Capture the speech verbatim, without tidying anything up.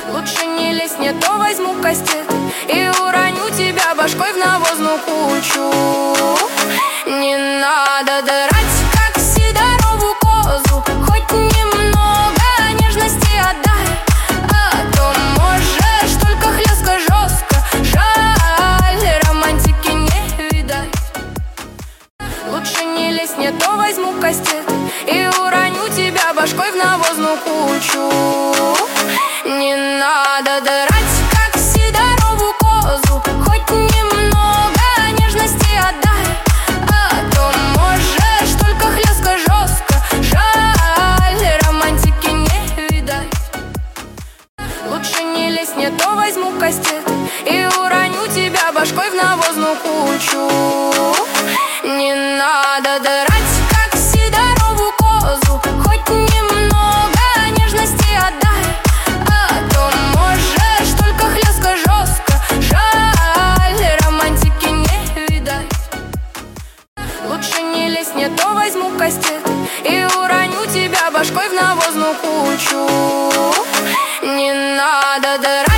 Лучше не лезь, не то возьму кастет и уроню тебя башкой в навозную кучу. Не надо драть, как сидорову козу, хоть немного нежности отдай, а то можешь только хлестко, жестко. Жаль, романтики не видать. Лучше не лезь, не то возьму кастет и уроню тебя башкой в навозную кучу. Не надо драть, как сидорову козу, хоть немного нежности отдай, а то можешь только хлестко, жестко. Жаль, романтики не видать. Лучше не лезь, не то возьму кастет и уроню тебя башкой в навозную кучу. Не надо драть, как сидорову козу, хоть немного нежности отдай, а то можешь только хлестко, жестко. Жаль, романтики не видать. Лучше не лезь, не то возьму кастет и уроню тебя башкой в навозную кучу. Не надо драть.